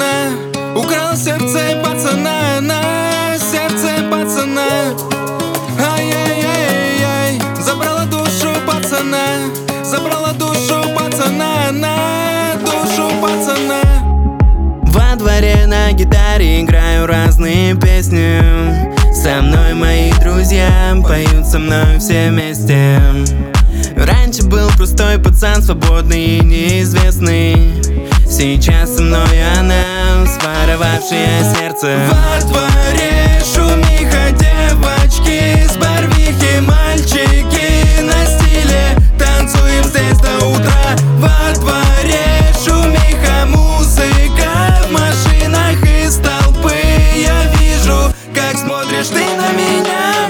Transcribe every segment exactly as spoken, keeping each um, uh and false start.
пацана, украла сердце пацана, на сердце пацана. Ай-яй-яй-яй, забрала душу пацана, забрала душу пацана, на душу пацана. Во дворе на гитаре играю разные песни. Со мной мои друзья поют со мной все вместе. Раньше был простой пацан, свободный и неизвестный. Сейчас со мной она, своровавшая сердце. Во дворе шумиха, девочки с барвихи, мальчики на стиле, танцуем здесь до утра. Во дворе шумиха, музыка в машинах из толпы. Я вижу, как смотришь ты на меня.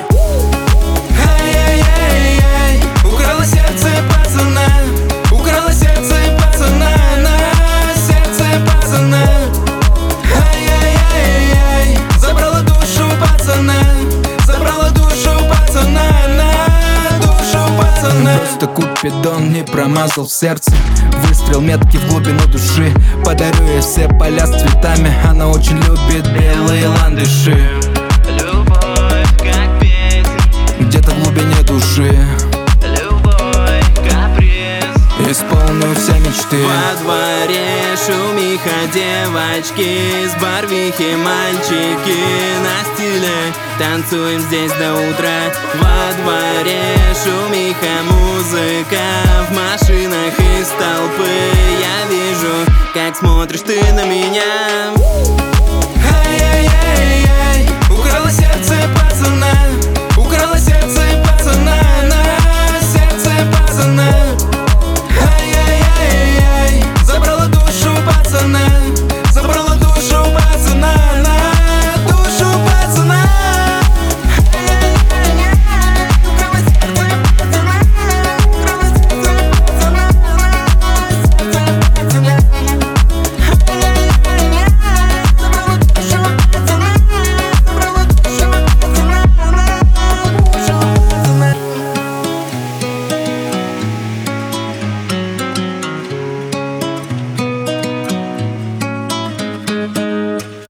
Ай-яй-яй-яй, украла сердце пацана, украла сердце пацана, на сердце пацана. Ай-яй-яй-яй, забрала душу пацана, забрала душу пацана, на душу пацана. Просто Купидон не промазал в сердце. Выстрел меткий в глубину души. Подарю ей все поля с цветами. Она очень любит белые ландыши. Любовь как песнь, Где-то в глубине души любовь каприз. исполню все мечты. Во дворе шумиха, девочки с барвихи, мальчики на стиле, танцуем здесь до утра. Во дворе шумиха, музыка в машине